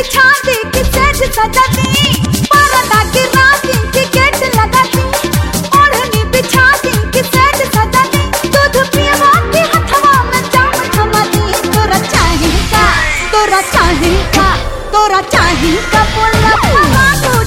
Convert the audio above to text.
बिछा दी कि सेज सजा दी, पर्दा गिरा दी कि गेट लगा दी, ओढ़नी बिछा दी कि सेज सजा दी, दूध पियवा के हथवा में जाम थमा दी। तोरा चाही का, तोरा चाही का, तोरा चाही का बोला